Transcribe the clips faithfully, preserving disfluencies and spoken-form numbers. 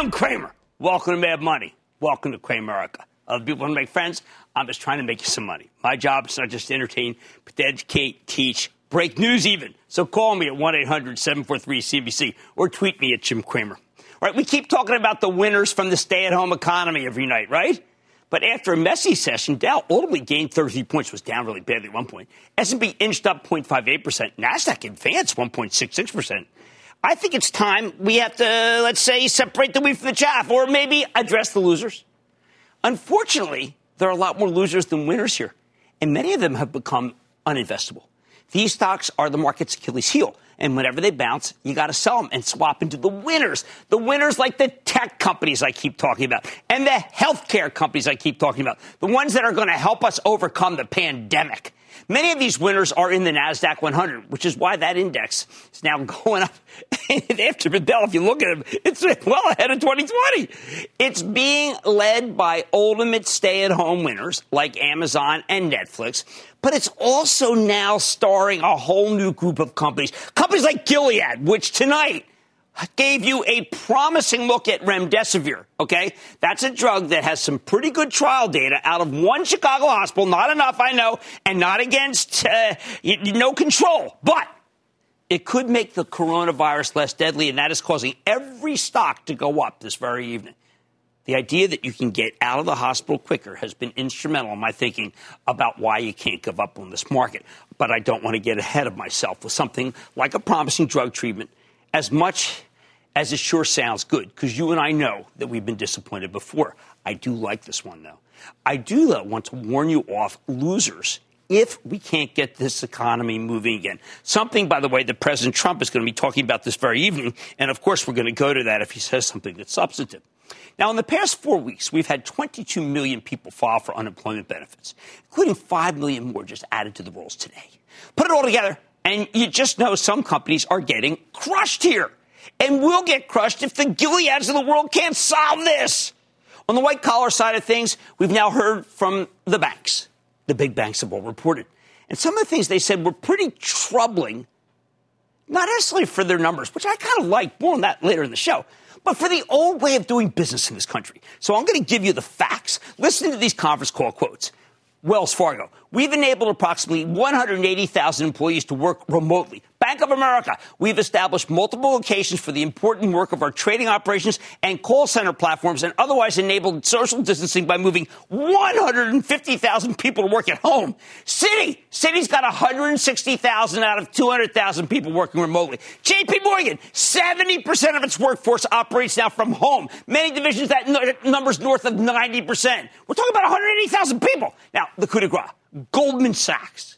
Jim Cramer. Welcome to Mad Money. Welcome to Cramerica. Other people want to make friends. I'm just trying to make you some money. My job is not just to entertain, but to educate, teach, break news even. So call me at one eight hundred seven four three C B C or tweet me at Jim Cramer. All right, we keep talking about the winners from the stay-at-home economy every night, right? But after a messy session, Dow ultimately gained thirty-three points, was down really badly at one point. S and P inched up zero point five eight percent. NASDAQ advanced one point six six percent. I think it's time we have to, let's say, separate the wheat from the chaff, or maybe address the losers. Unfortunately, there are a lot more losers than winners here, and many of them have become uninvestable. These stocks are the market's Achilles heel, and whenever they bounce, you got to sell them and swap into the winners. The winners like the tech companies I keep talking about, and the healthcare companies I keep talking about, the ones that are going to help us overcome the pandemic. Many of these winners are in the NASDAQ one hundred, which is why that index is now going up. After Bedell, if you look at it, it's well ahead of twenty twenty. It's being led by ultimate stay-at-home winners like Amazon and Netflix, but it's also now starring a whole new group of companies. Companies like Gilead, which tonight gave you a promising look at remdesivir, okay? That's a drug that has some pretty good trial data out of one Chicago hospital. Not enough, I know, and not against uh, no control. But it could make the coronavirus less deadly, and that is causing every stock to go up this very evening. The idea that you can get out of the hospital quicker has been instrumental in my thinking about why you can't give up on this market. But I don't want to get ahead of myself with something like a promising drug treatment, as much as it sure sounds good, because you and I know that we've been disappointed before. I do like this one, though. I do, though, want to warn you off losers if we can't get this economy moving again. Something, by the way, that President Trump is going to be talking about this very evening, and, of course, we're going to go to that if he says something that's substantive. Now, in the past four weeks, we've had twenty-two million people file for unemployment benefits, including five million more just added to the rolls today. Put it all together, and you just know some companies are getting crushed here. And will get crushed if the Gileads of the world can't solve this. On the white-collar side of things, we've now heard from the banks. The big banks have all reported. And some of the things they said were pretty troubling, not necessarily for their numbers, which I kind of like, more on that later in the show, but for the old way of doing business in this country. So I'm going to give you the facts. Listen to these conference call quotes. Wells Fargo, we've enabled approximately one hundred eighty thousand employees to work remotely. Bank of America, we've established multiple locations for the important work of our trading operations and call center platforms, and otherwise enabled social distancing by moving one hundred fifty thousand people to work at home. Citi, Citi's got one hundred sixty thousand out of two hundred thousand people working remotely. J P Morgan, seventy percent of its workforce operates now from home. Many divisions, that n- number's north of ninety percent. We're talking about one hundred eighty thousand people. Now, the coup de grace, Goldman Sachs,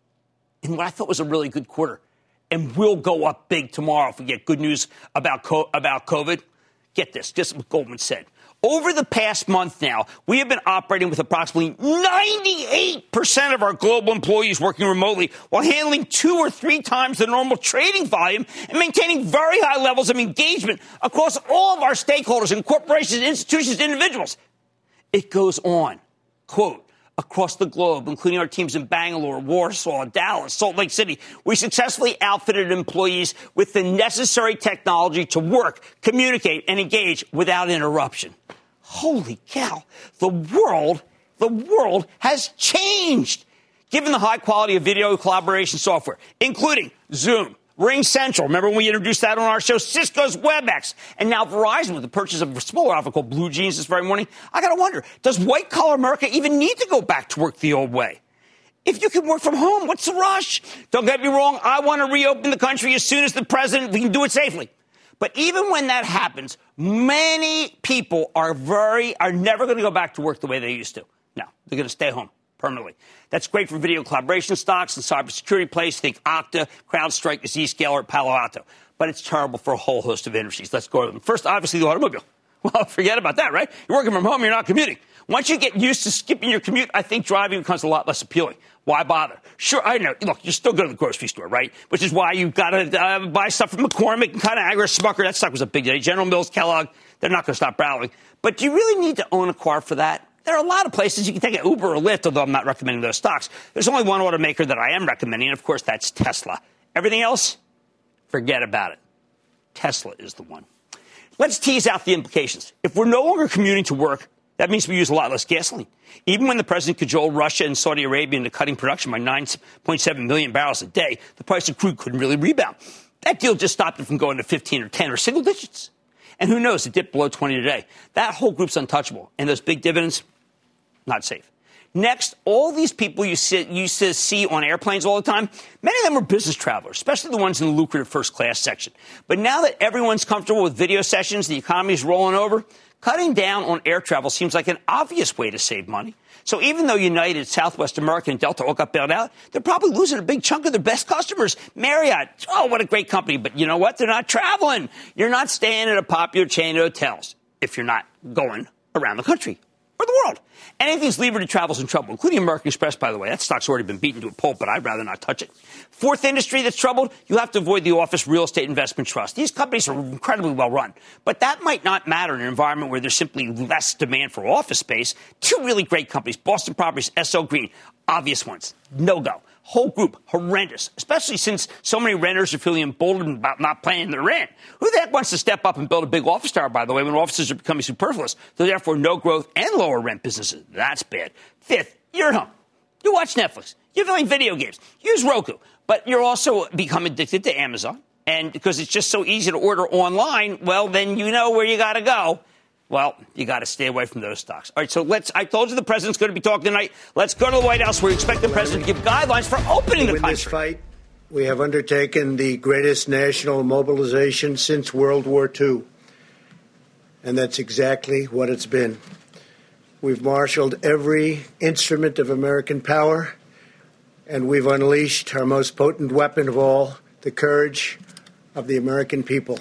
in what I thought was a really good quarter, and will go up big tomorrow if we get good news about co- about COVID. Get this, just what Goldman said. Over the past month now, we have been operating with approximately ninety-eight percent of our global employees working remotely while handling two or three times the normal trading volume and maintaining very high levels of engagement across all of our stakeholders in corporations, institutions, individuals. It goes on. Quote, across the globe, including our teams in Bangalore, Warsaw, Dallas, Salt Lake City, we successfully outfitted employees with the necessary technology to work, communicate, and engage without interruption. Holy cow. The world, the world has changed. Given the high quality of video collaboration software, including Zoom, Ring Central, remember when we introduced that on our show, Cisco's WebEx, and now Verizon with the purchase of a smaller outfit called Blue Jeans this very morning. I got to wonder, does white-collar America even need to go back to work the old way? If you can work from home, what's the rush? Don't get me wrong, I want to reopen the country as soon as the president, we can do it safely. But even when that happens, many people are very, are never going to go back to work the way they used to. No, they're going to stay home permanently. That's great for video collaboration stocks and cybersecurity plays. Think Okta, CrowdStrike, Zscaler, Palo Alto. But it's terrible for a whole host of industries. Let's go to them. First, obviously, the automobile. Well, forget about that, right? You're working from home, you're not commuting. Once you get used to skipping your commute, I think driving becomes a lot less appealing. Why bother? Sure, I know. Look, you're still going to the grocery store, right? Which is why you've got to uh, buy stuff from McCormick and Conagra, Smucker. That stock was a big day. General Mills, Kellogg, they're not going to stop rallying. But do you really need to own a car for that? There are a lot of places you can take an Uber or Lyft, although I'm not recommending those stocks. There's only one automaker that I am recommending, and, of course, that's Tesla. Everything else, forget about it. Tesla is the one. Let's tease out the implications. If we're no longer commuting to work, that means we use a lot less gasoline. Even when the president cajoled Russia and Saudi Arabia into cutting production by nine point seven million barrels a day, the price of crude couldn't really rebound. That deal just stopped it from going to fifteen or ten or single digits. And who knows, it dipped below twenty today. That whole group's untouchable. And those big dividends, not safe. Next, all these people you see, used to see on airplanes all the time, many of them are business travelers, especially the ones in the lucrative first class section. But now that everyone's comfortable with video sessions, the economy's rolling over, cutting down on air travel seems like an obvious way to save money. So even though United, Southwest American, and Delta all got bailed out, they're probably losing a big chunk of their best customers. Marriott, oh, what a great company. But you know what? They're not traveling. You're not staying at a popular chain of hotels if you're not going around the country or the world. Anything's levered to travel's in trouble, including American Express, by the way. That stock's already been beaten to a pulp, but I'd rather not touch it. Fourth industry that's troubled, you have to avoid the office real estate investment trust. These companies are incredibly well run, but that might not matter in an environment where there's simply less demand for office space. Two really great companies, Boston Properties, S L Green, obvious ones. No go. Whole group, horrendous, especially since so many renters are feeling emboldened about not paying their rent. Who the heck wants to step up and build a big office tower, by the way, when offices are becoming superfluous? So therefore, no growth and lower rent businesses. That's bad. Fifth, you're at home. You watch Netflix. You're playing video games. Use Roku. But you're also become addicted to Amazon. And because it's just so easy to order online, well, then you know where you got to go. Well, you got to stay away from those stocks. All right, so let's. I told you the president's going to be talking tonight. Let's go to the White House where we expect the president to give guidelines for opening the country. In this fight, we have undertaken the greatest national mobilization since World War Two. And that's exactly what it's been. We've marshaled every instrument of American power, and we've unleashed our most potent weapon of all, the courage of the American people.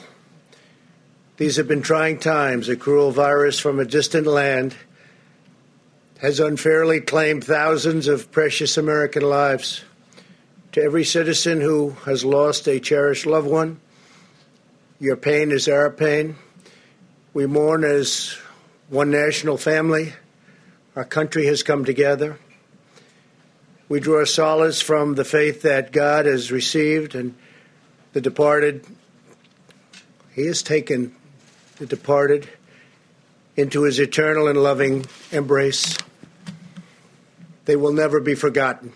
These have been trying times. A cruel virus from a distant land has unfairly claimed thousands of precious American lives. To every citizen who has lost a cherished loved one, your pain is our pain. We mourn as one national family. Our country has come together. We draw solace from the faith that God has received and the departed. He has taken the departed into his eternal and loving embrace. They will never be forgotten.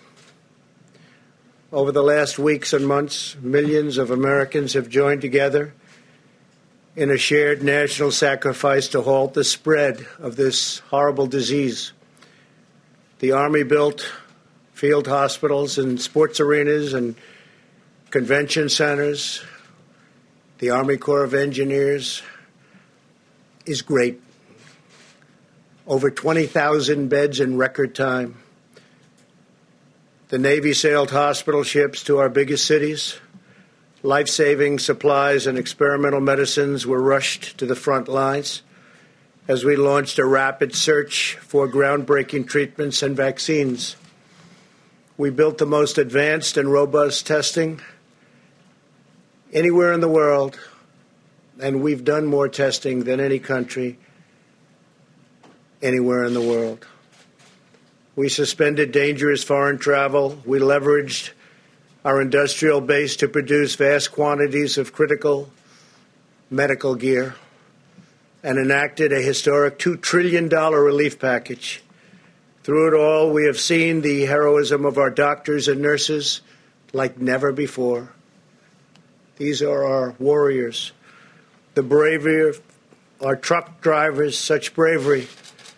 Over the last weeks and months, millions of Americans have joined together in a shared national sacrifice to halt the spread of this horrible disease. The Army built field hospitals and sports arenas and convention centers. The Army Corps of Engineers is great. Over twenty thousand beds in record time. The Navy sailed hospital ships to our biggest cities. Life-saving supplies and experimental medicines were rushed to the front lines as we launched a rapid search for groundbreaking treatments and vaccines. We built the most advanced and robust testing anywhere in the world, and we've done more testing than any country anywhere in the world. We suspended dangerous foreign travel. We leveraged our industrial base to produce vast quantities of critical medical gear and enacted a historic two trillion dollars relief package. Through it all, we have seen the heroism of our doctors and nurses like never before. These are our warriors. The bravery of our truck drivers, such bravery,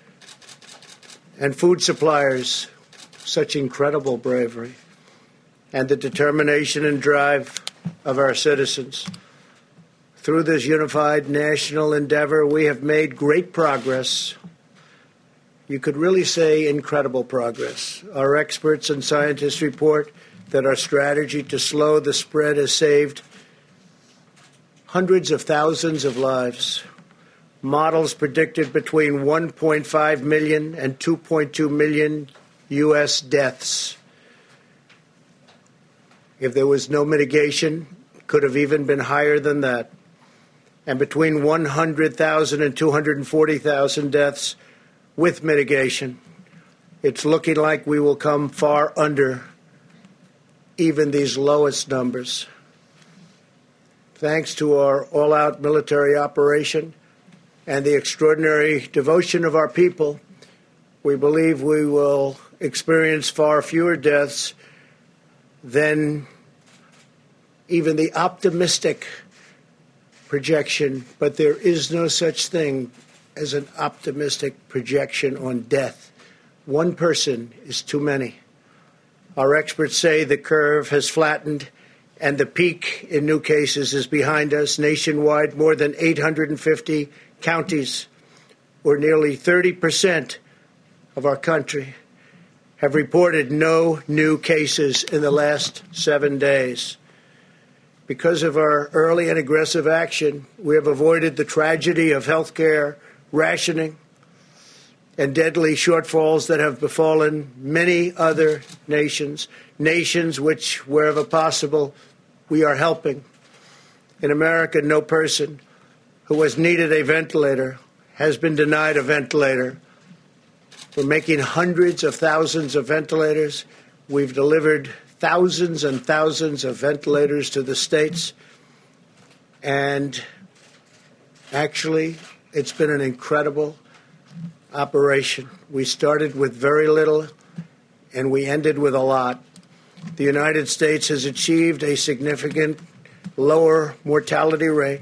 and food suppliers, such incredible bravery, and the determination and drive of our citizens. Through this unified national endeavor, we have made great progress. You could really say incredible progress. Our experts and scientists report that our strategy to slow the spread has saved hundreds of thousands of lives. Models predicted between one point five million and two point two million U S deaths. If there was no mitigation, it could have even been higher than that. And between one hundred thousand and two hundred forty thousand deaths with mitigation. It's looking like we will come far under even these lowest numbers. thanks to our all-out military operation and the extraordinary devotion of our people, we believe we will experience far fewer deaths than even the optimistic projection. But there is no such thing as an optimistic projection on death. One person is too many. Our experts say the curve has flattened and the peak in new cases is behind us. Nationwide, more than eight hundred fifty counties, or nearly thirty percent of our country, have reported no new cases in the last seven days. Because of our early and aggressive action, we have avoided the tragedy of health care rationing and deadly shortfalls that have befallen many other nations, nations which, wherever possible, we are helping. In America, no person who has needed a ventilator has been denied a ventilator. We're making hundreds of thousands of ventilators. We've delivered thousands and thousands of ventilators to the states. And actually, it's been an incredible operation. We started with very little, and we ended with a lot. The United States has achieved a significant lower mortality rate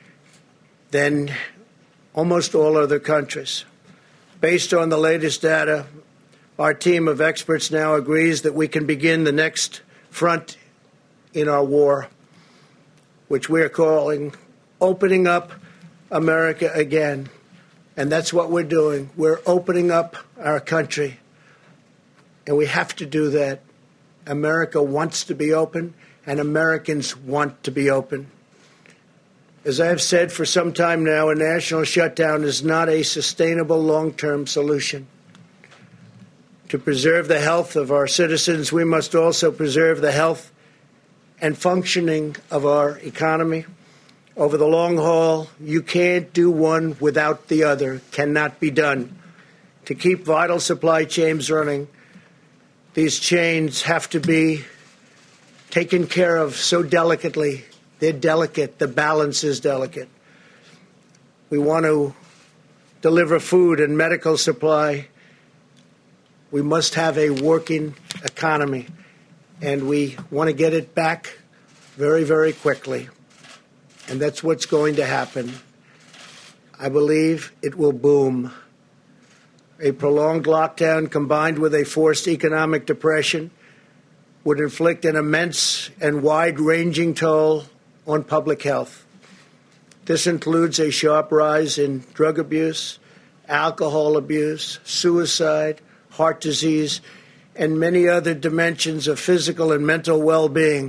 than almost all other countries. Based on the latest data, our team of experts now agrees that we can begin the next front in our war, which we are calling opening up America again. And that's what we're doing. We're opening up our country. And we have to do that. America wants to be open, and Americans want to be open. As I have said for some time now, a national shutdown is not a sustainable long-term solution. To preserve the health of our citizens, we must also preserve the health and functioning of our economy. Over the long haul, you can't do one without the other. Cannot be done. To keep vital supply chains running, these chains have to be taken care of so delicately. They're delicate. The balance is delicate. We want to deliver food and medical supply. We must have a working economy, and we want to get it back very, very quickly. And that's what's going to happen. I believe it will boom. A prolonged lockdown combined with a forced economic depression would inflict an immense and wide-ranging toll on public health. This includes a sharp rise in drug abuse, alcohol abuse, suicide, heart disease, and many other dimensions of physical and mental well-being.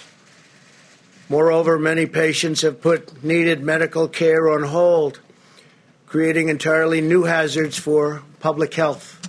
Moreover, many patients have put needed medical care on hold, creating entirely new hazards for public health.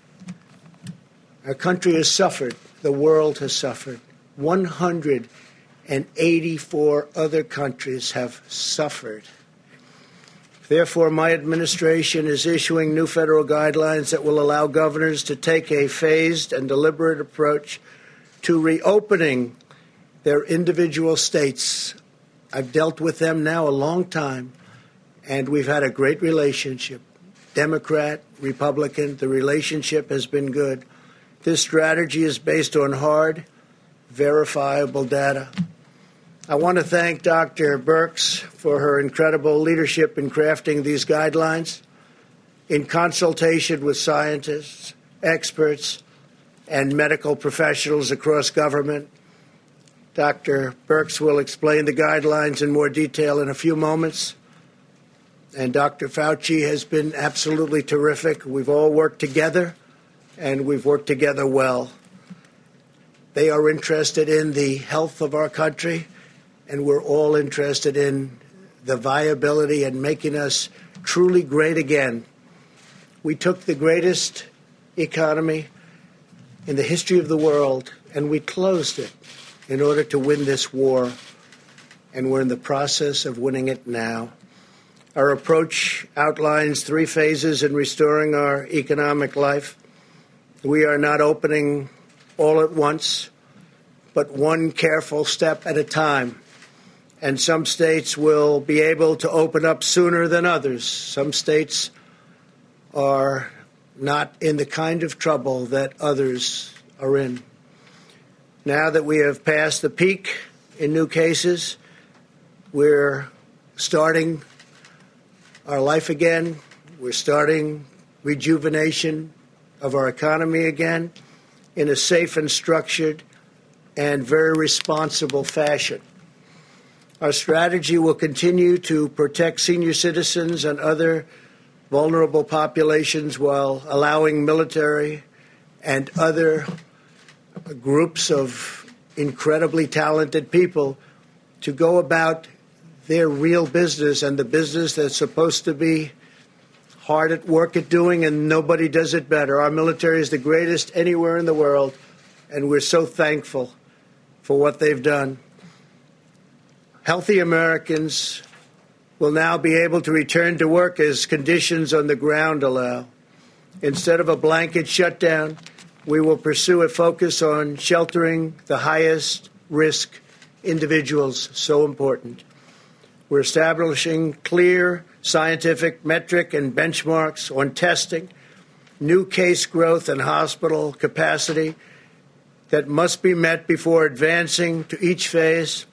Our country has suffered. The world has suffered. one hundred eighty-four other countries have suffered. Therefore, my administration is issuing new federal guidelines that will allow governors to take a phased and deliberate approach to reopening their individual states. I've dealt with them now a long time, and we've had a great relationship. Democrat, Republican, the relationship has been good. This strategy is based on hard, verifiable data. I want to thank Doctor Birx for her incredible leadership in crafting these guidelines in consultation with scientists, experts, and medical professionals across government. Doctor Birx will explain the guidelines in more detail in a few moments. And Doctor Fauci has been absolutely terrific. We've all worked together, and we've worked together well. They are interested in the health of our country, and we're all interested in the viability and making us truly great again. We took the greatest economy in the history of the world, and we closed it in order to win this war, and we're in the process of winning it now. Our approach outlines three phases in restoring our economic life. We are not opening all at once, but one careful step at a time. and some states will be able to open up sooner than others. Some states are not in the kind of trouble that others are in. Now that we have passed the peak in new cases, we're starting our life again. We're starting rejuvenation of our economy again in a safe and structured and very responsible fashion. Our strategy will continue to protect senior citizens and other vulnerable populations while allowing military and other groups of incredibly talented people to go about their real business and the business that's supposed to be hard at work at doing, and nobody does it better. Our military is the greatest anywhere in the world, and we're so thankful for what they've done. Healthy Americans will now be able to return to work as conditions on the ground allow. Instead of a blanket shutdown, we will pursue a focus on sheltering the highest risk individuals, so important. We're establishing clear scientific metric and benchmarks on testing, new case growth and hospital capacity that must be met before advancing to each phase,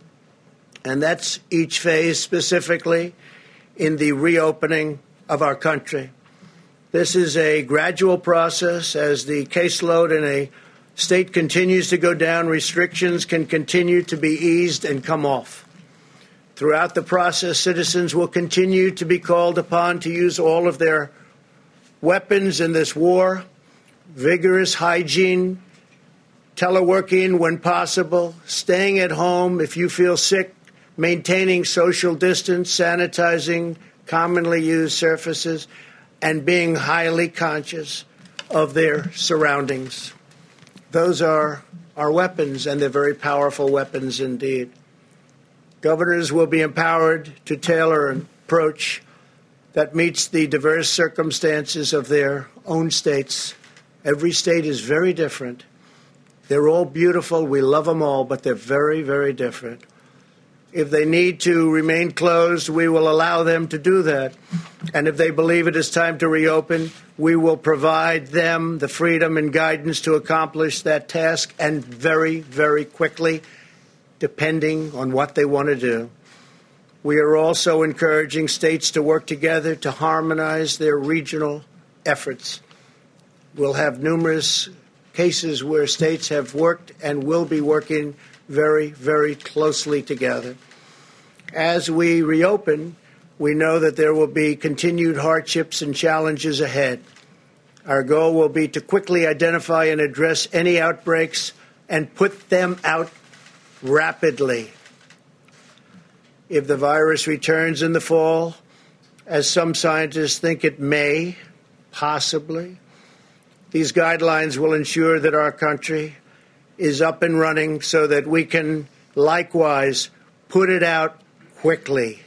and that's each phase specifically in the reopening of our country. This is a gradual process. As the caseload in a state continues to go down, restrictions can continue to be eased and come off. Throughout the process, citizens will continue to be called upon to use all of their weapons in this war, vigorous hygiene, teleworking when possible, staying at home if you feel sick, maintaining social distance, sanitizing commonly used surfaces, and being highly conscious of their surroundings. Those are our weapons, and they're very powerful weapons indeed. Governors will be empowered to tailor an approach that meets the diverse circumstances of their own states. Every state is very different. They're all beautiful. We love them all, but they're very, very different. If they need to remain closed, we will allow them to do that. And if they believe it is time to reopen, we will provide them the freedom and guidance to accomplish that task, and very, very quickly, depending on what they want to do. We are also encouraging states to work together to harmonize their regional efforts. We'll have numerous cases where states have worked and will be working very, very closely together. As we reopen, we know that there will be continued hardships and challenges ahead. Our goal will be to quickly identify and address any outbreaks and put them out rapidly. If the virus returns in the fall, as some scientists think it may, possibly, these guidelines will ensure that our country is up and running so that we can likewise put it out quickly.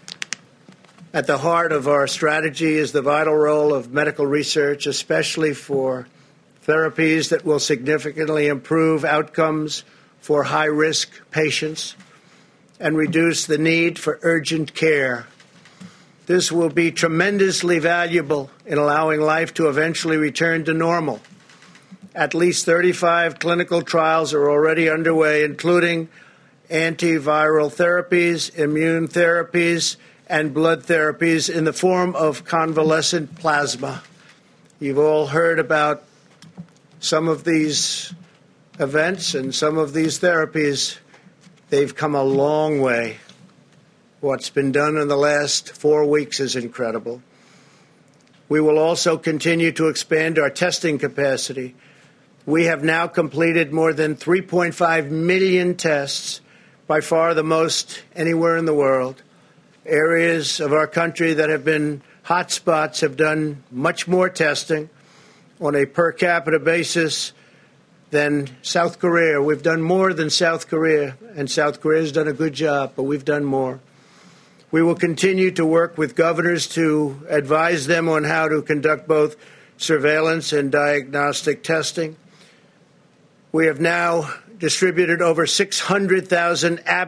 At the heart of our strategy is the vital role of medical research, especially for therapies that will significantly improve outcomes for high-risk patients and reduce the need for urgent care. This will be tremendously valuable in allowing life to eventually return to normal. At least thirty-five clinical trials are already underway, including antiviral therapies, immune therapies, and blood therapies in the form of convalescent plasma. You've all heard about some of these events and some of these therapies. They've come a long way. What's been done in the last four weeks is incredible. We will also continue to expand our testing capacity. We have now completed more than three point five million tests, by far the most anywhere in the world. Areas of our country that have been hot spots have done much more testing on a per capita basis than South Korea. We've done more than South Korea, and South Korea has done a good job, but we've done more. We will continue to work with governors to advise them on how to conduct both surveillance and diagnostic testing. We have now distributed over six hundred thousand Abbott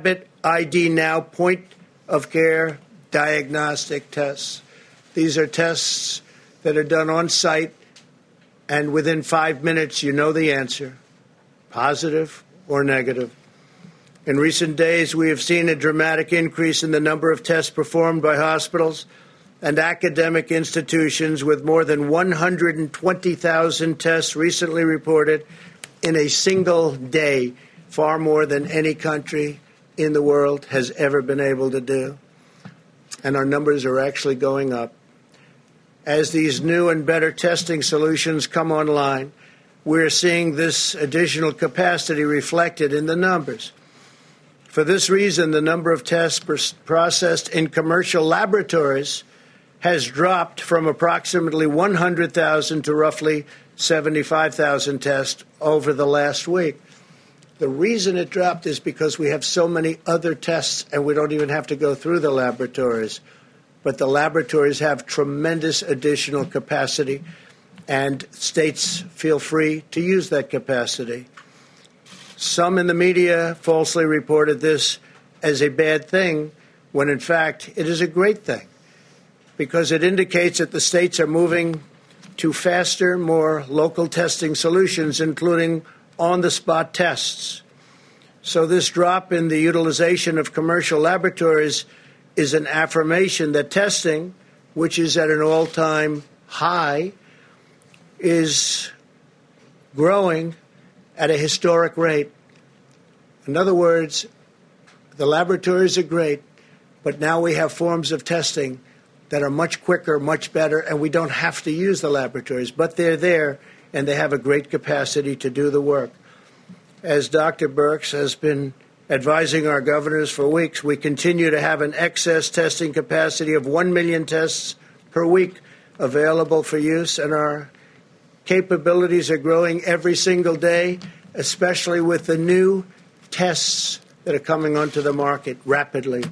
I D Now point-of-care diagnostic tests. These are tests that are done on site, and within five minutes you know the answer, positive or negative. In recent days, we have seen a dramatic increase in the number of tests performed by hospitals and academic institutions, with more than one hundred twenty thousand tests recently reported in a single day, far more than any country in the world has ever been able to do. And our numbers are actually going up. As these new and better testing solutions come online, we're seeing this additional capacity reflected in the numbers. For this reason, the number of tests processed in commercial laboratories has dropped from approximately one hundred thousand to roughly seventy-five thousand tests over the last week. The reason it dropped is because we have so many other tests and we don't even have to go through the laboratories. But the laboratories have tremendous additional capacity, and states feel free to use that capacity. Some in the media falsely reported this as a bad thing, when in fact it is a great thing, because it indicates that the states are moving to faster, more local testing solutions, including on-the-spot tests. So this drop in the utilization of commercial laboratories is an affirmation that testing, which is at an all-time high, is growing at a historic rate. In other words, the laboratories are great, but now we have forms of testing that are much quicker, much better, and we don't have to use the laboratories, but they're there, and they have a great capacity to do the work. As Doctor Birx has been advising our governors for weeks, we continue to have an excess testing capacity of one million tests per week available for use, and our capabilities are growing every single day, especially with the new tests that are coming onto the market rapidly.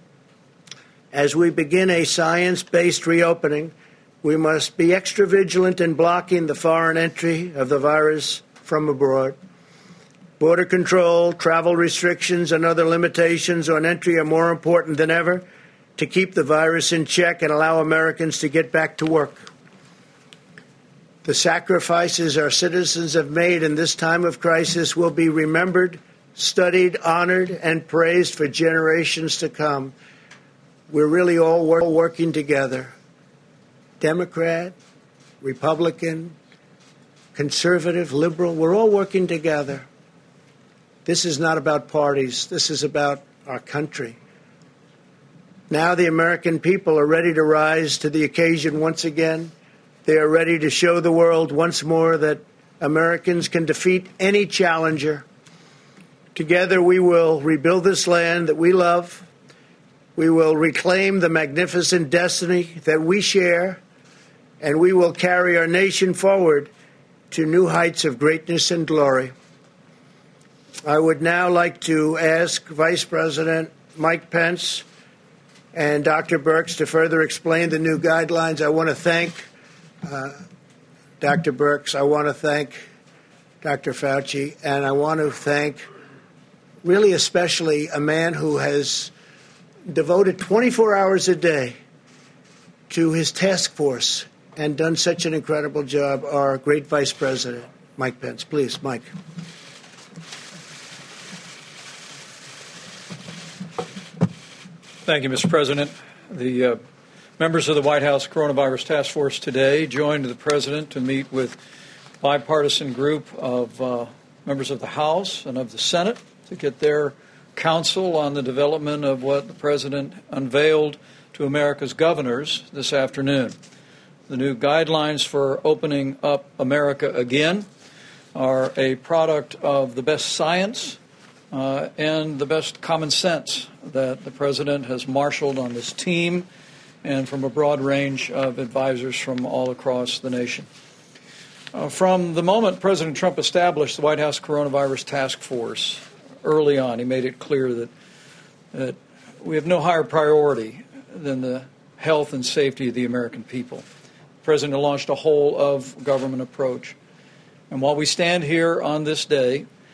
As we begin a science-based reopening, we must be extra vigilant in blocking the foreign entry of the virus from abroad. Border control, travel restrictions, and other limitations on entry are more important than ever to keep the virus in check and allow Americans to get back to work. The sacrifices our citizens have made in this time of crisis will be remembered, studied, honored, and praised for generations to come. We're really all working together. Democrat, Republican, conservative, liberal, we're all working together. This is not about parties. This is about our country. Now the American people are ready to rise to the occasion once again. They are ready to show the world once more that Americans can defeat any challenger. Together we will rebuild this land that we love. We will reclaim the magnificent destiny that we share, and we will carry our nation forward to new heights of greatness and glory. I would now like to ask Vice President Mike Pence and Doctor Birx to further explain the new guidelines. I want to thank uh, Doctor Birx. I want to thank Doctor Fauci, and I want to thank really especially a man who has devoted twenty-four hours a day to his task force and done such an incredible job, our great Vice President, Mike Pence. Please, Mike. Thank you, Mister President. The uh, members of the White House Coronavirus Task Force today joined the President to meet with a bipartisan group of uh, members of the House and of the Senate to get their counsel on the development of what the President unveiled to America's governors this afternoon. The new guidelines for opening up America again are a product of the best science uh, and the best common sense that the President has marshaled on this team and from a broad range of advisors from all across the nation. Uh, from the moment President Trump established the White House Coronavirus Task Force, early on, he made it clear that, that we have no higher priority than the health and safety of the American people. The President launched a whole of government approach. And while we stand here on this day,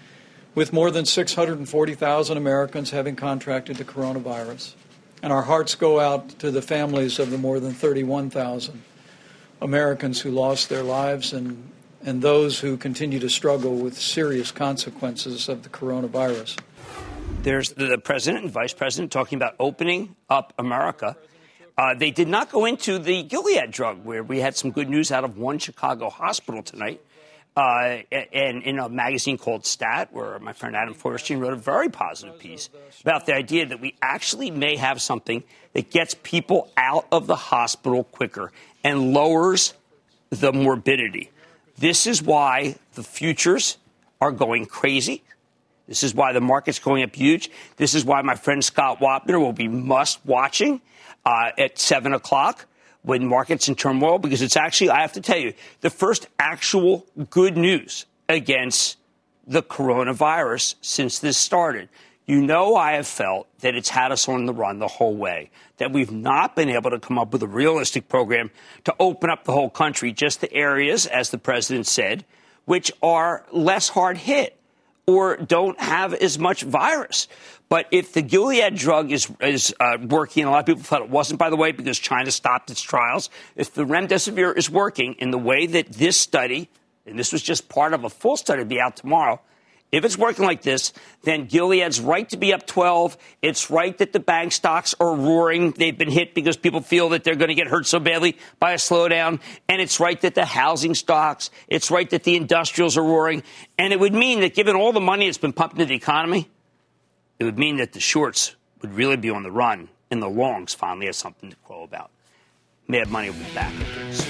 with more than six hundred forty thousand Americans having contracted the coronavirus. And our hearts go out to the families of the more than thirty-one thousand Americans who lost their lives and, and those who continue to struggle with serious consequences of the coronavirus. There's the president and vice president talking about opening up America. Uh, they did not go into the Gilead drug, where we had some good news out of one Chicago hospital tonight. Uh, and in a magazine called Stat, where my friend Adam Feuerstein wrote a very positive piece about the idea that we actually may have something that gets people out of the hospital quicker and lowers the morbidity. This is why the futures are going crazy. This is why the market's going up huge. This is why my friend Scott Wapner will be must watching uh, at seven o'clock. When markets in turmoil, because it's actually, I have to tell you, the first actual good news against the coronavirus since this started. You know, I have felt that it's had us on the run the whole way, that we've not been able to come up with a realistic program to open up the whole country, just the areas, as the president said, which are less hard hit or don't have as much virus. But if the Gilead drug is is uh, working, a lot of people thought it wasn't, by the way, because China stopped its trials. If the remdesivir is working in the way that this study, and this was just part of a full study to be out tomorrow, if it's working like this, then Gilead's right to be up twelve. It's right that the bank stocks are roaring. They've been hit because people feel that they're going to get hurt so badly by a slowdown. And it's right that the housing stocks, it's right that the industrials are roaring. And it would mean that given all the money that's been pumped into the economy, it would mean that the shorts would really be on the run and the longs finally have something to crow about. Mad Money will be back after this.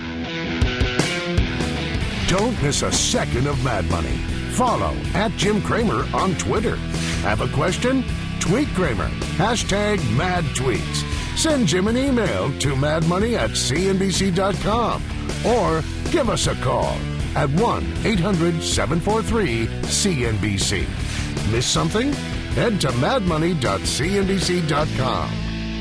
Don't miss a second of Mad Money. Follow at Jim Cramer on Twitter. Have a question? Tweet Cramer. Hashtag Mad Tweets. Send Jim an email to madmoney at c n b c dot com or give us a call at one eight hundred seven four three C N B C. Miss something? Head to mad money dot c n b c dot com.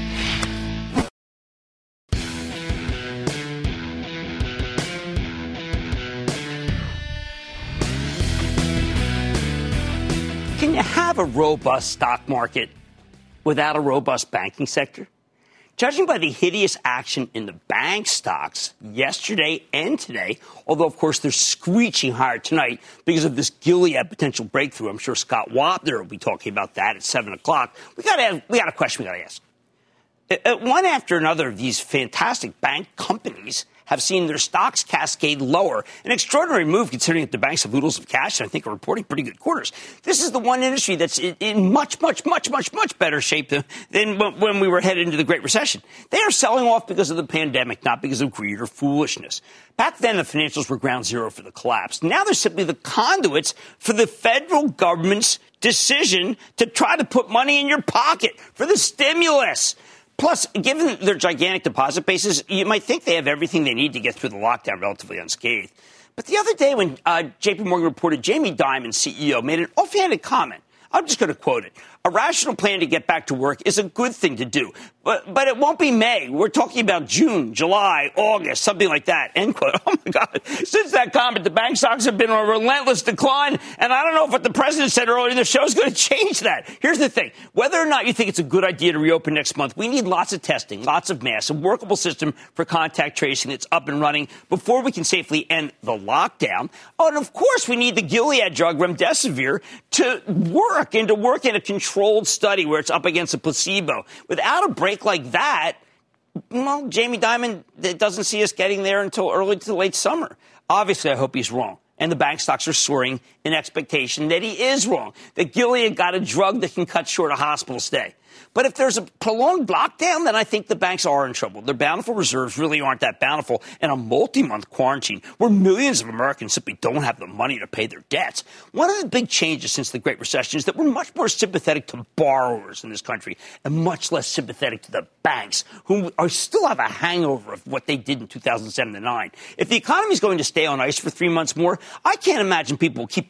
Can you have a robust stock market without a robust banking sector? Judging by the hideous action in the bank stocks yesterday and today, although, of course, they're screeching higher tonight because of this Gilead potential breakthrough. I'm sure Scott Wapner will be talking about that at seven o'clock. We got to we got a question we got to ask. Uh, one after another of these fantastic bank companies have seen their stocks cascade lower. An extraordinary move considering that the banks have oodles of cash and I think are reporting pretty good quarters. This is the one industry that's in, in much, much, much, much, much better shape than, than when we were headed into the Great Recession. They are selling off because of the pandemic, not because of greed or foolishness. Back then, the financials were ground zero for the collapse. Now they're simply the conduits for the federal government's decision to try to put money in your pocket for the stimulus. Plus, given their gigantic deposit bases, you might think they have everything they need to get through the lockdown relatively unscathed. But the other day when uh, J P Morgan reported, Jamie Dimon, C E O, made an offhanded comment. I'm just going to quote it. A rational plan to get back to work is a good thing to do, but but it won't be May. We're talking about June, July, August, something like that, end quote. Oh, my God. Since that comment, the bank stocks have been on a relentless decline, and I don't know if what the president said earlier in the show is going to change that. Here's the thing. Whether or not you think it's a good idea to reopen next month, we need lots of testing, lots of masks, a workable system for contact tracing that's up and running before we can safely end the lockdown. Oh, and, of course, we need the Gilead drug, remdesivir, to work and to work in a controlled study where it's up against a placebo. Without a break like that, well, Jamie Dimon doesn't see us getting there until early to late summer. Obviously, I hope he's wrong. And the bank stocks are soaring in expectation that he is wrong, that Gilead got a drug that can cut short a hospital stay. But if there's a prolonged lockdown, then I think the banks are in trouble. Their bountiful reserves really aren't that bountiful. And a multi-month quarantine where millions of Americans simply don't have the money to pay their debts. One of the big changes since the Great Recession is that we're much more sympathetic to borrowers in this country and much less sympathetic to the banks, who are still have a hangover of what they did in two thousand seven to nine. If the economy is going to stay on ice for three months more, I can't imagine people will keep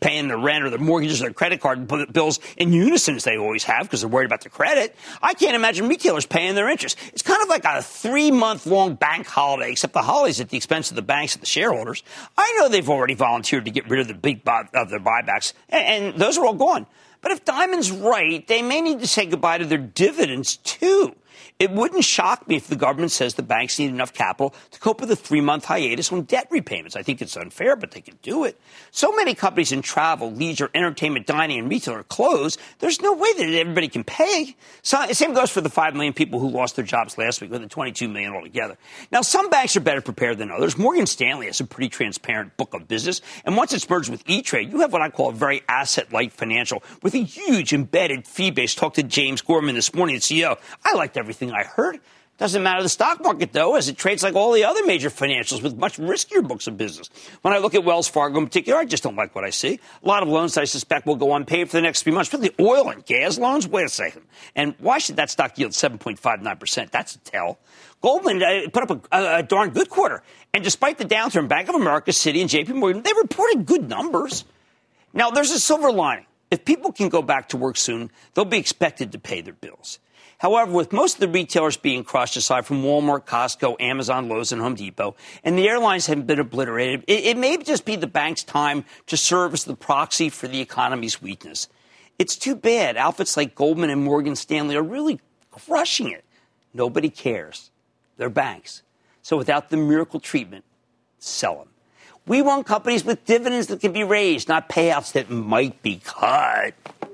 paying their rent or their mortgages or their credit card bills in unison as they always have because they're worried about their credit. I can't imagine retailers paying their interest. It's kind of like a three-month-long bank holiday, except the holiday's at the expense of the banks and the shareholders. I know they've already volunteered to get rid of the big buy, of their buybacks, and, and those are all gone. But if Diamond's right, they may need to say goodbye to their dividends, too. It wouldn't shock me if the government says the banks need enough capital to cope with a three-month hiatus on debt repayments. I think it's unfair, but they can do it. So many companies in travel, leisure, entertainment, dining, and retail are closed. There's no way that everybody can pay. So, same goes for the five million people who lost their jobs last week, with the twenty-two million altogether. Now, some banks are better prepared than others. Morgan Stanley has a pretty transparent book of business. And once it's merged with E-Trade, you have what I call a very asset-light financial with a huge embedded fee base. Talked to James Gorman this morning, the C E O. I liked everything I heard. Doesn't matter the stock market, though, as it trades like all the other major financials with much riskier books of business. When I look at Wells Fargo in particular, I just don't like what I see. A lot of loans I suspect will go unpaid for the next three months. Particularly oil and gas loans. Wait a second. And why should that stock yield seven point five nine percent? That's a tell. Goldman uh, put up a, a, a darn good quarter. And despite the downturn, Bank of America, Citi, and J P Morgan, they reported good numbers. Now, there's a silver lining. If people can go back to work soon, they'll be expected to pay their bills. However, with most of the retailers being crushed, aside from Walmart, Costco, Amazon, Lowe's, and Home Depot, and the airlines have been obliterated, it, it may just be the bank's time to serve as the proxy for the economy's weakness. It's too bad. Outfits like Goldman and Morgan Stanley are really crushing it. Nobody cares. They're banks. So without the miracle treatment, sell them. We want companies with dividends that can be raised, not payouts that might be cut.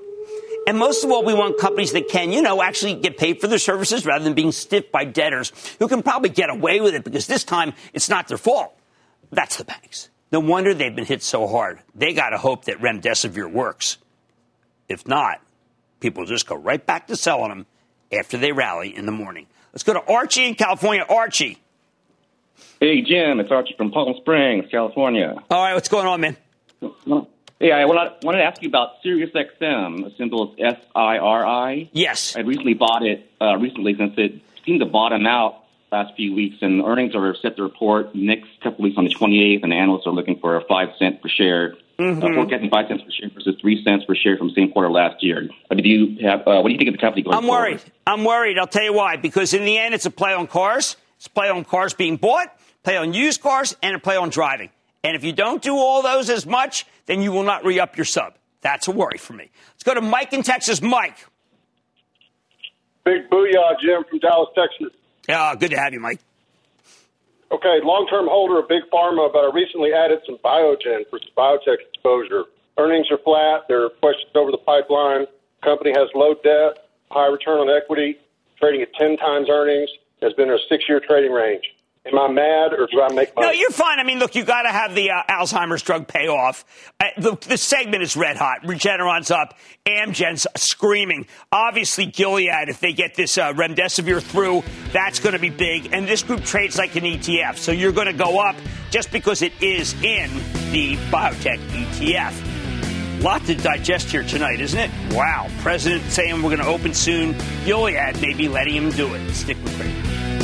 And most of all, we want companies that can, you know, actually get paid for their services rather than being stiffed by debtors who can probably get away with it because this time it's not their fault. That's the banks. No wonder they've been hit so hard. They got to hope that remdesivir works. If not, people just go right back to selling them after they rally in the morning. Let's go to Archie in California. Archie. Hey, Jim. It's Archie from Palm Springs, California. All right. What's going on, man? Yeah, I wanted to ask you about SiriusXM. The symbol is S I R I. Yes. I recently bought it uh, recently since it seemed to bottom out last few weeks, and earnings are set to report next couple weeks on the twenty-eighth, and analysts are looking for a five cent per share. Mm-hmm. Uh, forecasting five cents per share versus three cents per share from the same quarter last year. Uh, do you have? Uh, what do you think of the company going I'm forward? worried. I'm worried. I'll tell you why. Because in the end, it's a play on cars. It's a play on cars being bought, play on used cars, and a play on driving. And if you don't do all those as much, then you will not re-up your sub. That's a worry for me. Let's go to Mike in Texas. Mike. Big booyah, Jim, from Dallas, Texas. Yeah, good to have you, Mike. Okay, long-term holder of Big Pharma, but I recently added some Biogen for some biotech exposure. Earnings are flat. There are questions over the pipeline. Company has low debt, high return on equity, trading at ten times earnings, has been in a six-year trading range. Am I mad, or do I make money? No, you're fine. I mean, look, you got to have the uh, Alzheimer's drug pay off. Uh, the, the segment is red hot. Regeneron's up. Amgen's screaming. Obviously, Gilead, if they get this uh, remdesivir through, that's going to be big. And this group trades like an E T F. So you're going to go up just because it is in the biotech E T F. Lot to digest here tonight, isn't it? Wow. President saying we're going to open soon. Gilead maybe letting him do it. Stick with me.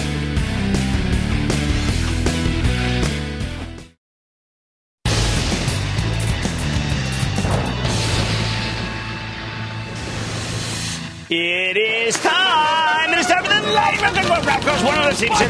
It is time. It is time for the lightning round. Goes one of those teams.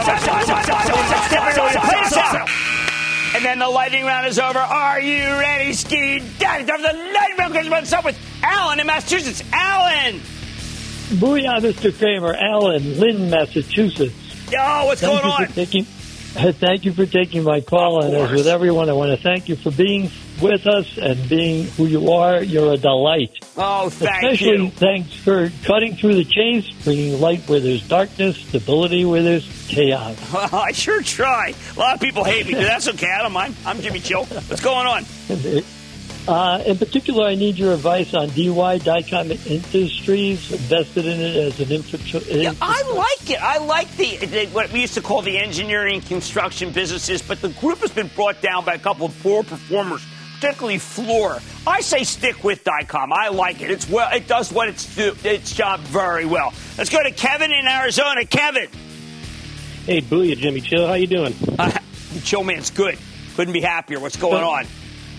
And then the lightning round is over. Are you ready, Ski Daddy? Time for the lightning round. Goes one up with Alan in Massachusetts. Alan. Booyah, Mister Kramer. Alan, Lynn, Massachusetts. Oh, what's thank going on? Taking, thank you for taking my call. And as with everyone, I want to thank you for being with us and being who you are. You're a delight. Oh, thank Especially you. Thanks for cutting through the chains, bringing light where there's darkness, stability where there's chaos. Well, I sure try. A lot of people hate me, but that's okay. I don't mind. I'm Jimmy Chill. What's going on? Uh, in particular, I need your advice on D Y, Dycom Industries, invested in it as an infrastructure. Yeah, I like it. I like the, the what we used to call the engineering construction businesses, but the group has been brought down by a couple of poor performers, particularly Fluor. I say stick with Dycom. I like it. It's well. It does what it's do, its job very well. Let's go to Kevin in Arizona. Kevin. Hey, booyah, Jimmy Chill. How you doing? Uh, Chill man's good. Couldn't be happier. What's going on?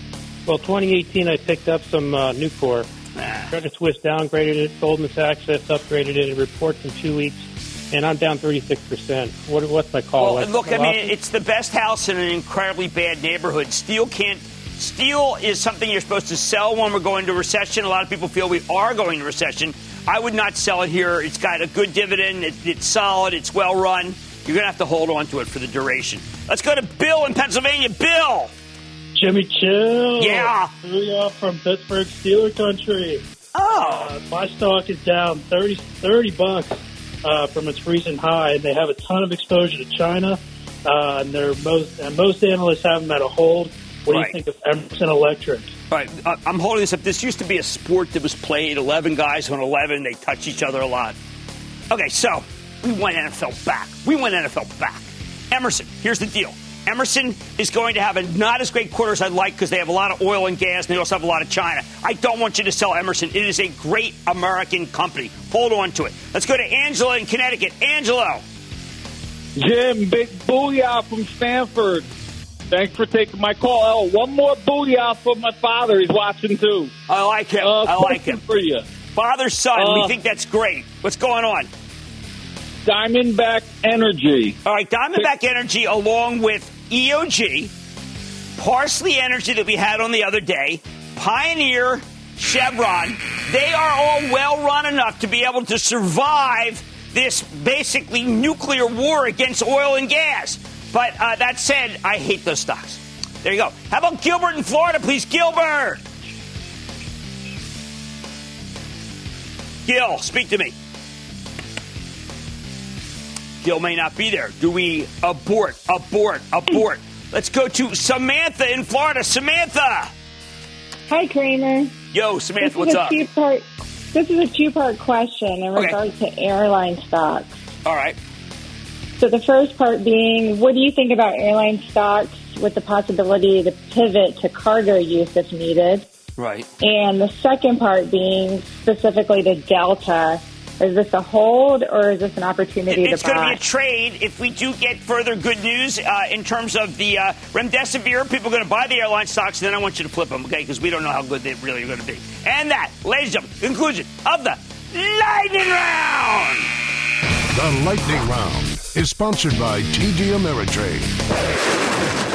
Well, twenty eighteen, I picked up some uh, Nucor. Ah. Credit Suisse downgraded it. Goldman Sachs upgraded it. It reports in two weeks, and I'm down thirty-six percent. What, what's my call? Well, look, I mean, it's the best house in an incredibly bad neighborhood. Steel can't. Steel is something you're supposed to sell when we're going into recession. A lot of people feel we are going to recession. I would not sell it here. It's got a good dividend. It, it's solid. It's well run. You're going to have to hold on to it for the duration. Let's go to Bill in Pennsylvania. Bill. Jimmy Chill. Yeah. Booyah from Pittsburgh Steeler country. Oh. Uh, my stock is down thirty, thirty bucks uh, from its recent high, and they have a ton of exposure to China. Uh, and they're most and most analysts have them at a hold. What do Right. you think of Emerson Electric? All right, uh, I'm holding this up. This used to be a sport that was played. eleven guys on eleven. They touch each other a lot. Okay, so we went N F L back. We went N F L back. Emerson, here's the deal. Emerson is going to have a not as great quarter as I'd like because they have a lot of oil and gas, and they also have a lot of China. I don't want you to sell Emerson. It is a great American company. Hold on to it. Let's go to Angela in Connecticut. Angelo. Jim, big booyah from Stanford. Thanks for taking my call. Oh, one more booyah for my father. He's watching, too. I like him. Uh, I like him. For you. Father, son, Uh, we think that's great. What's going on? Diamondback Energy. All right, Diamondback Energy along with E O G, Parsley Energy that we had on the other day, Pioneer, Chevron, they are all well run enough to be able to survive this basically nuclear war against oil and gas. But uh, that said, I hate those stocks. There you go. How about Gilbert in Florida, please? Gilbert. Gil, speak to me. Gil may not be there. Do we abort, abort, abort? Let's go to Samantha in Florida. Samantha. Hi, Kramer. Yo, Samantha, this what's is a up? Two-part, this is a two-part question in Okay. regards to airline stocks. All right. So the first part being, what do you think about airline stocks with the possibility to pivot to cargo use if needed? Right. And the second part being specifically to Delta. Is this a hold or is this an opportunity It's to going to buy? be a trade if we do get further good news uh, in terms of the uh, remdesivir. People are going to buy the airline stocks, and then I want you to flip them, okay? Because we don't know how good they really are going to be. And that, ladies and gentlemen, conclusion of the Lightning Round. The Lightning Round is sponsored by T D Ameritrade.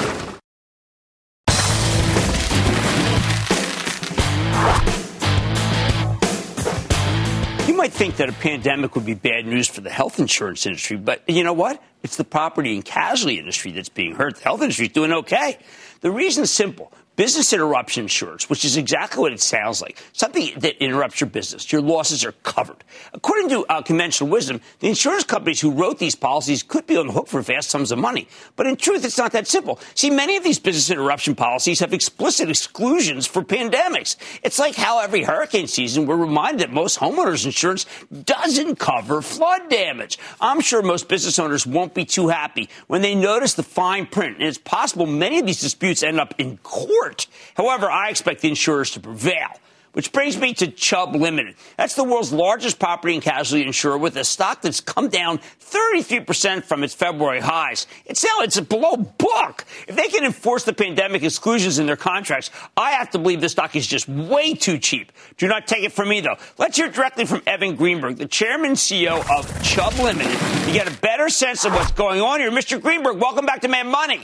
You might think that a pandemic would be bad news for the health insurance industry, but you know what? It's the property and casualty industry that's being hurt. The health industry is doing okay. The reason is simple. Business interruption insurance, which is exactly what it sounds like, something that interrupts your business. Your losses are covered. According to uh, conventional wisdom, the insurance companies who wrote these policies could be on the hook for vast sums of money. But in truth, it's not that simple. See, many of these business interruption policies have explicit exclusions for pandemics. It's like how every hurricane season we're reminded that most homeowners insurance doesn't cover flood damage. I'm sure most business owners won't be too happy when they notice the fine print, and it's possible many of these disputes end up in court. However, I expect the insurers to prevail. Which brings me to Chubb Limited. That's the world's largest property and casualty insurer with a stock that's come down thirty-three percent from its February highs. It's now it's below book. If they can enforce the pandemic exclusions in their contracts, I have to believe this stock is just way too cheap. Do not take it from me, though. Let's hear directly from Evan Greenberg, the chairman and C E O of Chubb Limited, to get a better sense of what's going on here. Mister Greenberg, welcome back to Mad Money.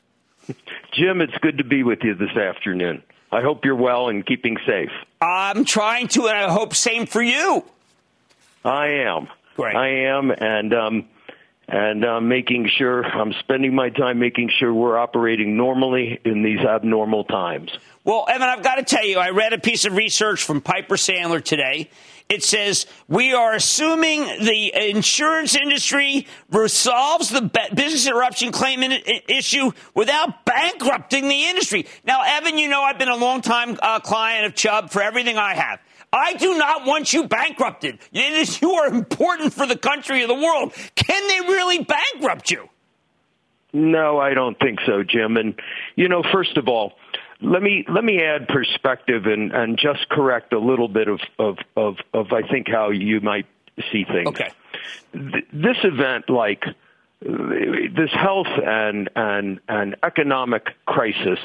Jim, it's good to be with you this afternoon. I hope you're well and keeping safe. I'm trying to, and I hope same for you. I am. Great. I am, and um, and I'm making sure, I'm spending my time making sure we're operating normally in these abnormal times. Well, Evan, I've got to tell you, I read a piece of research from Piper Sandler today. It says, we are assuming the insurance industry resolves the business interruption claim issue without bankrupting the industry. Now, Evan, you know I've been a long-time uh, client of Chubb for everything I have. I do not want you bankrupted. You are important for the country and the world. Can they really bankrupt you? No, I don't think so, Jim. And, you know, first of all, Let me let me add perspective and, and just correct a little bit of, of, of, of, I think, how you might see things. Okay. Th- this event, like uh, this health and, and, and economic crisis,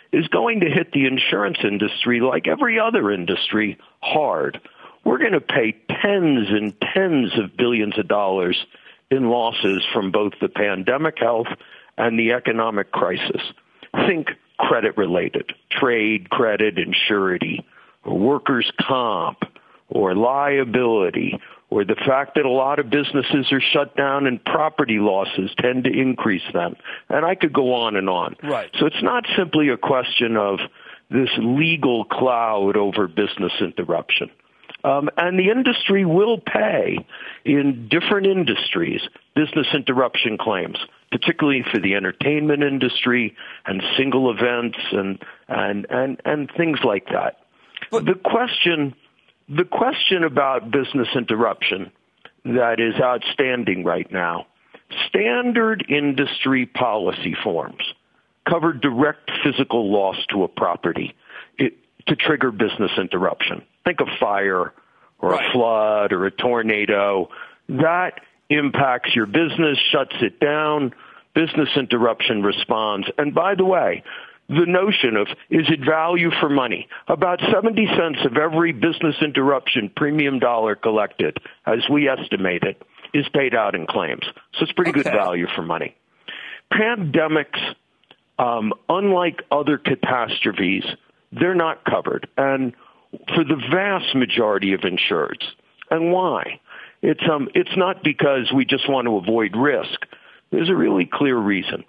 is going to hit the insurance industry like every other industry hard. We're going to pay tens and tens of billions of dollars in losses from both the pandemic health and the economic crisis. Think credit-related, trade credit and surety, or workers' comp, or liability, or the fact that a lot of businesses are shut down and property losses tend to increase them. And I could go on and on. Right. So it's not simply a question of this legal cloud over business interruption. Um, and the industry will pay in different industries business interruption claims, particularly for the entertainment industry and single events and and and, and things like that. But the question the question about business interruption that is outstanding right now, standard industry policy forms cover direct physical loss to a property it, to trigger business interruption. Think of fire or right. a flood or a tornado. That impacts your business, shuts it down, business interruption responds. And by the way, the notion of, is it value for money? About seventy cents of every business interruption premium dollar collected, as we estimate it, is paid out in claims. So it's pretty okay. good value for money. Pandemics, um, unlike other catastrophes, they're not covered. And for the vast majority of insureds. And why? It's um, it's not because we just want to avoid risk. There's a really clear reason.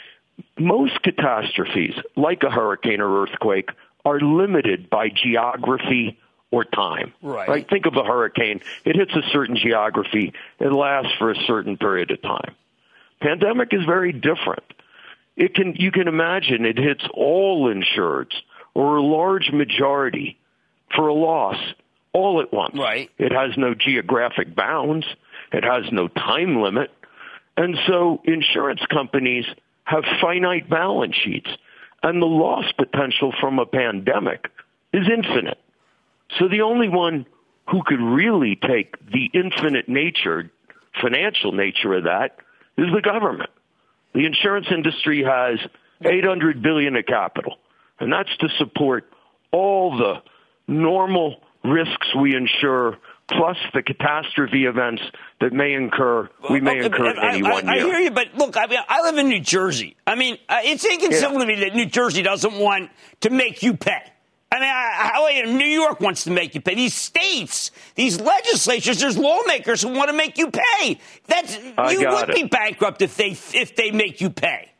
Most catastrophes, like a hurricane or earthquake, are limited by geography or time. Right. Right? Think of a hurricane. It hits a certain geography. It lasts for a certain period of time. Pandemic is very different. It can you can imagine it hits all insureds or a large majority for a loss all at once. Right. It has no geographic bounds. It has no time limit. And so insurance companies have finite balance sheets, and the loss potential from a pandemic is infinite. So the only one who could really take the infinite nature, financial nature of that is the government. The insurance industry has eight hundred billion dollars of capital, and that's to support all the normal risks we insure, plus the catastrophe events that may incur, we may okay, incur in any I, one I, year. I hear you, but look, I mean, I live in New Jersey. I mean, uh, it's inconceivable Yeah. to me that New Jersey doesn't want to make you pay. I mean, I, how, New York wants to make you pay. These states, these legislatures, there's lawmakers who want to make you pay. That's I you got would it. be bankrupt if they if they make you pay.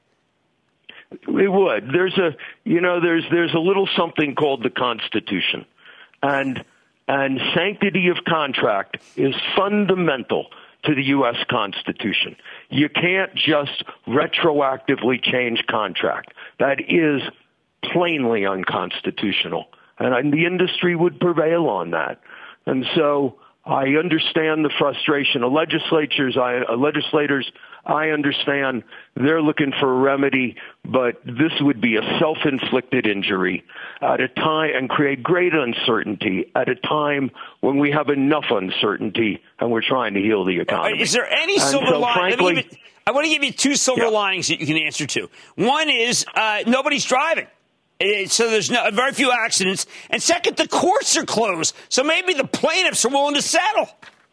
It would. There's a, you know, there's there's a little something called the Constitution, and and sanctity of contract is fundamental to the U S Constitution. You can't just retroactively change contract. That is plainly unconstitutional, and the industry would prevail on that. And so I understand the frustration of legislatures, I, uh, legislators. I understand they're looking for a remedy, but this would be a self-inflicted injury at a time and create great uncertainty at a time when we have enough uncertainty and we're trying to heal the economy. Is there any and silver so, lining? frankly, I want to give you two silver yeah. linings that you can answer to. One is uh, nobody's driving. So there's no, very few accidents. And second, the courts are closed. So maybe the plaintiffs are willing to settle.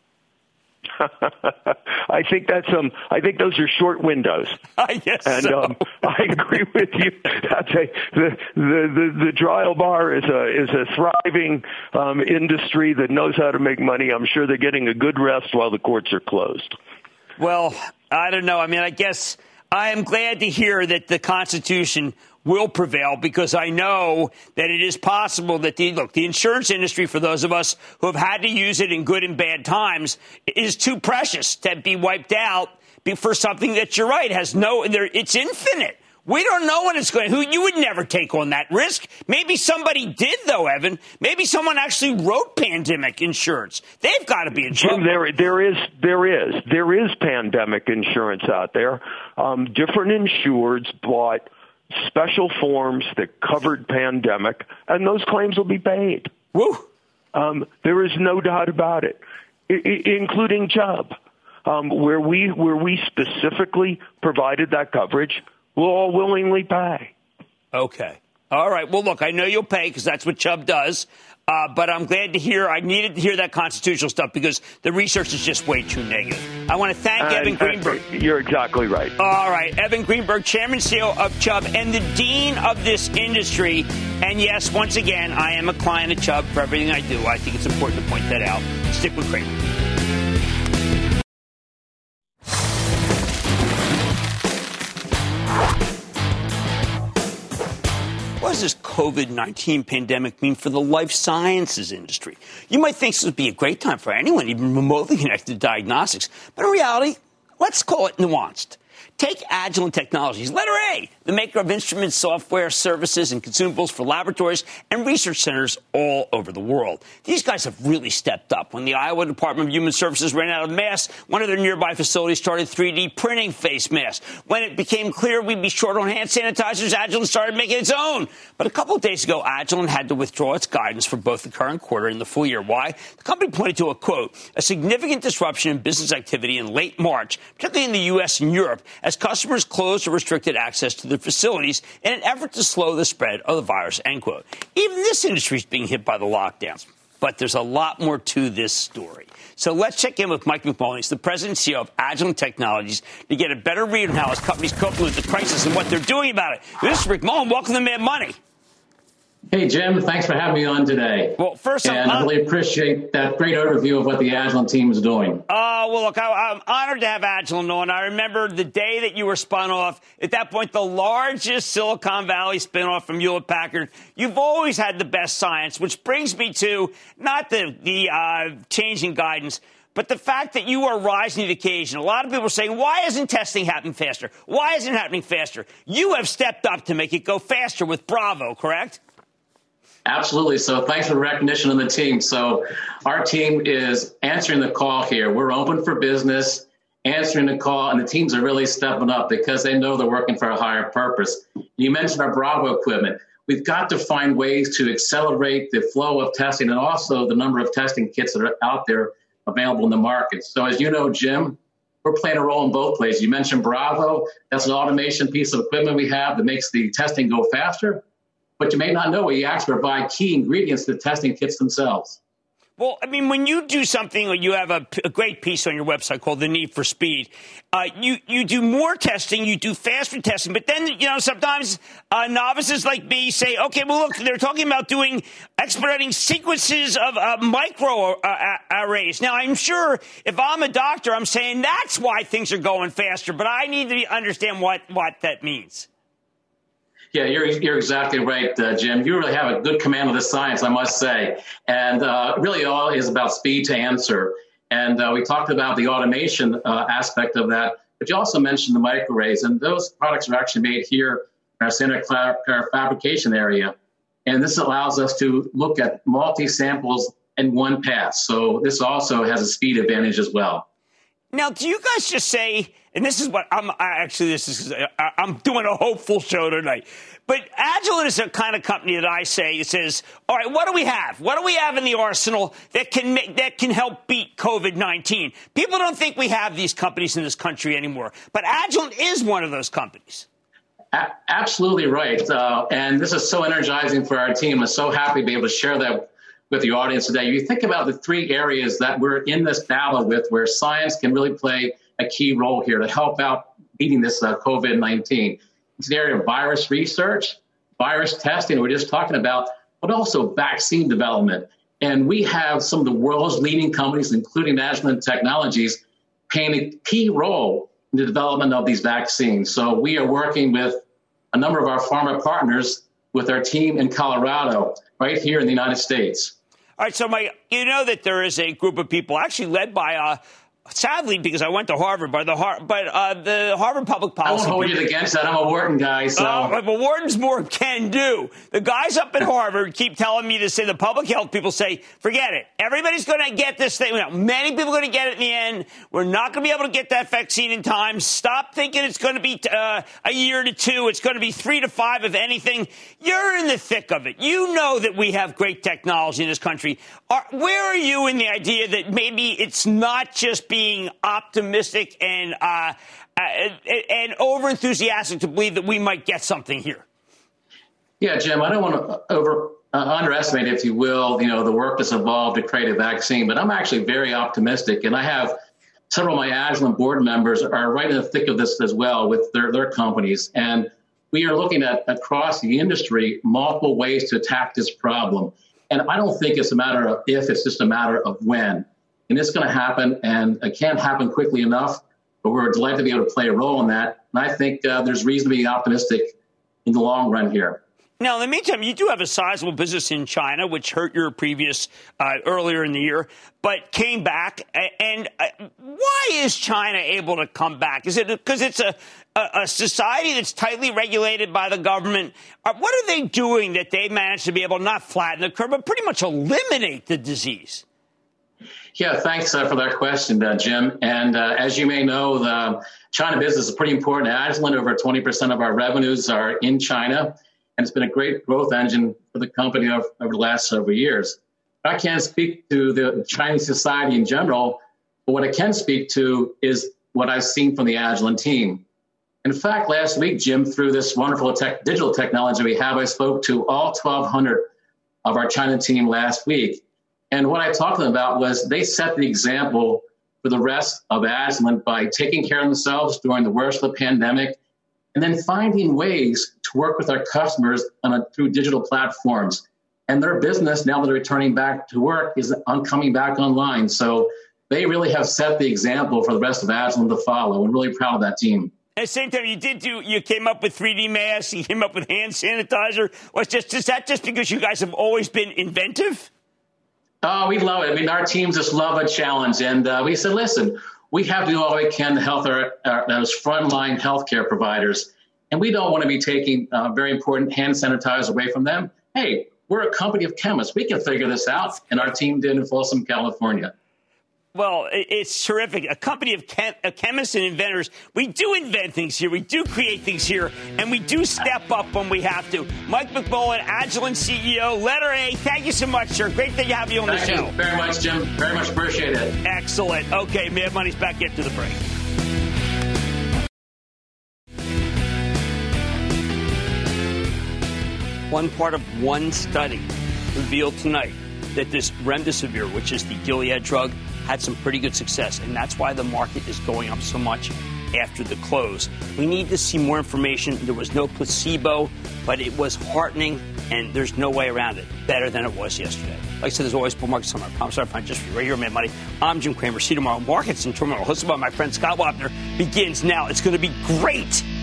I think that's um. I think those are short windows. I guess and so. um, I agree with you. That's a, the, the the the trial bar is a is a thriving um, industry that knows how to make money. I'm sure they're getting a good rest while the courts are closed. Well, I don't know. I mean, I guess I am glad to hear that the Constitution will prevail, because I know that it is possible that the look, the insurance industry, for those of us who have had to use it in good and bad times, is too precious to be wiped out for something that, you're right, has no, it's infinite. We don't know when it's going. Who you would never take on that risk. Maybe somebody did, though, Evan. Maybe someone actually wrote pandemic insurance. They've got to be in trouble. Jim, there, there is, there is, there is pandemic insurance out there. Um, different insureds bought special forms that covered pandemic, and those claims will be paid. Woo! Um, there is no doubt about it, I- I- including Chubb, um, where we where we specifically provided that coverage. We'll all willingly pay. Okay. All right. Well, look, I know you'll pay because that's what Chubb does. Uh, but I'm glad to hear, I needed to hear that constitutional stuff because the research is just way too negative. I want to thank uh, Evan Greenberg. You're exactly right. All right. Evan Greenberg, Chairman and C E O of Chubb and the Dean of this industry. And yes, once again, I am a client of Chubb for everything I do. I think it's important to point that out. Stick with Cramer. What does this COVID nineteen pandemic mean for the life sciences industry? You might think this would be a great time for anyone, even remotely connected to diagnostics. But in reality, let's call it nuanced. Take Agilent Technologies, letter A, the maker of instruments, software, services, and consumables for laboratories and research centers all over the world. These guys have really stepped up. When the Iowa Department of Human Services ran out of masks, one of their nearby facilities started three D printing face masks. When it became clear we'd be short on hand sanitizers, Agilent started making its own. But a couple of days ago, Agilent had to withdraw its guidance for both the current quarter and the full year. Why? The company pointed to a, quote, a significant disruption in business activity in late March, particularly in the U S and Europe, as customers closed or restricted access to their facilities in an effort to slow the spread of the virus, end quote. Even this industry is being hit by the lockdowns. But there's a lot more to this story. So let's check in with Mike McMullen. He's the president and C E O of Agilent Technologies to get a better read on how his company's coping with the crisis and what they're doing about it. Mister McMullen, welcome to Mad Money. Hey, Jim, thanks for having me on today. Well, first, and I really appreciate that great overview of what the Agilent team is doing. Oh, uh, well, look, I, I'm honored to have Agilent on. I remember the day that you were spun off. At that point, the largest Silicon Valley spinoff from Hewlett-Packard. You've always had the best science, which brings me to not the, the uh, changing guidance, but the fact that you are rising to the occasion. A lot of people are saying, why isn't testing happening faster? Why isn't it happening faster? You have stepped up to make it go faster with Bravo, correct? Absolutely. So thanks for the recognition of the team. So our team is answering the call here. We're open for business, answering the call, and the teams are really stepping up because they know they're working for a higher purpose. You mentioned our Bravo equipment. We've got to find ways to accelerate the flow of testing and also the number of testing kits that are out there available in the market. So as you know, Jim, we're playing a role in both places. You mentioned Bravo. That's an automation piece of equipment we have that makes the testing go faster. But you may not know we actually provide key ingredients to the testing kits themselves. Well, I mean, when you do something, or you have a, a great piece on your website called The Need for Speed, uh, you, you do more testing, you do faster testing, but then, you know, sometimes uh, novices like me say, okay, well, look, they're talking about doing, expediting sequences of uh, micro uh, arrays. Now, I'm sure if I'm a doctor, I'm saying that's why things are going faster, but I need to understand what, what that means. Yeah, you're you're exactly right, uh, Jim. You really have a good command of the science, I must say. And uh, really all is about speed to answer. And uh, we talked about the automation uh, aspect of that, but you also mentioned the microarrays. And those products are actually made here in our Santa Clara fabrication area. And this allows us to look at multi-samples in one pass. So this also has a speed advantage as well. Now, do you guys just say, and this is what I'm actually, this is, I'm doing a hopeful show tonight, but Agilent is a kind of company that I say, it says, all right, what do we have? What do we have in the arsenal that can make, that can help beat COVID nineteen? People don't think we have these companies in this country anymore, but Agilent is one of those companies. A- absolutely right. Uh, and this is so energizing for our team. I'm so happy to be able to share that with the audience today. You think about the three areas that we're in this battle with where science can really play a key role here to help out beating this uh, COVID nineteen. It's the area of virus research, virus testing, we're just talking about, but also vaccine development. And we have some of the world's leading companies, including Agilent Technologies, playing a key role in the development of these vaccines. So we are working with a number of our pharma partners with our team in Colorado, right here in the United States. All right, so my, you know that there is a group of people actually led by, uh, sadly, because I went to Harvard, by the Har- but uh, the Harvard Public Policy. I won't hold you against that. I'm a Wharton guy, so. Uh, but Wharton's more can do. The guys up at Harvard keep telling me to say, the public health people say, forget it. Everybody's going to get this thing. Well, many people are going to get it in the end. We're not going to be able to get that vaccine in time. Stop thinking it's going to be uh, a year to two. It's going to be three to five, if anything. You're in the thick of it. You know that we have great technology in this country. Are, where are you in the idea that maybe it's not just being being optimistic and uh, uh, and over enthusiastic to believe that we might get something here? Yeah, Jim, I don't want to over uh, underestimate, if you will, you know, the work that's involved to create a vaccine, but I'm actually very optimistic. And I have several of my Agilent board members are right in the thick of this as well with their, their companies. And we are looking at across the industry multiple ways to attack this problem. And I don't think it's a matter of if, it's just a matter of when. And it's going to happen, and it can't happen quickly enough, but we're delighted to be able to play a role in that. And I think uh, there's reason to be optimistic in the long run here. Now, in the meantime, you do have a sizable business in China, which hurt your previous uh, earlier in the year, but came back. And uh, why is China able to come back? Is it because it's a, a, a society that's tightly regulated by the government? Uh, what are they doing that they managed to be able to not flatten the curve, but pretty much eliminate the disease? Yeah, thanks uh, for that question, uh, Jim. And uh, as you may know, the China business is pretty important. Agilent, over twenty percent of our revenues are in China. And it's been a great growth engine for the company over, over the last several years. I can't speak to the Chinese society in general, but what I can speak to is what I've seen from the Agilent team. In fact, last week, Jim, through this wonderful tech, digital technology we have, I spoke to all twelve hundred of our China team last week. And what I talked to them about was they set the example for the rest of Agilent by taking care of themselves during the worst of the pandemic, and then finding ways to work with our customers on a, through digital platforms. And their business, now that they're returning back to work, is on coming back online. So they really have set the example for the rest of Agilent to follow. I'm really proud of that team. At the same time, you did do, you came up with three D masks, you came up with hand sanitizer. Was just, is that just because you guys have always been inventive? Oh, we love it. I mean, our teams just love a challenge. And uh, we said, listen, we have to do all we can to help our, our, those frontline healthcare providers. And we don't want to be taking uh, very important hand sanitizer away from them. Hey, we're a company of chemists. We can figure this out. And our team did in Folsom, California. Well, it's terrific. A company of chem- chemists and inventors. We do invent things here. We do create things here. And we do step up when we have to. Mike McMullen, Agilent C E O, letter A. Thank you so much, sir. Great to have you on Thank the show. Thank you very much, Jim. Very much appreciate it. Excellent. Okay, Mad Money's back after the break. One part of one study revealed tonight that this remdesivir, which is the Gilead drug, had some pretty good success, and that's why the market is going up so much after the close. We need to see more information. There was no placebo, but it was heartening, and there's no way around it. Better than it was yesterday. Like I said, there's always bull markets somewhere. I promise I'll find just for you right here, Mad Money. I'm Jim Cramer. See you tomorrow. Markets in Tomorrow, hosted by my friend Scott Wapner, begins now. It's going to be great.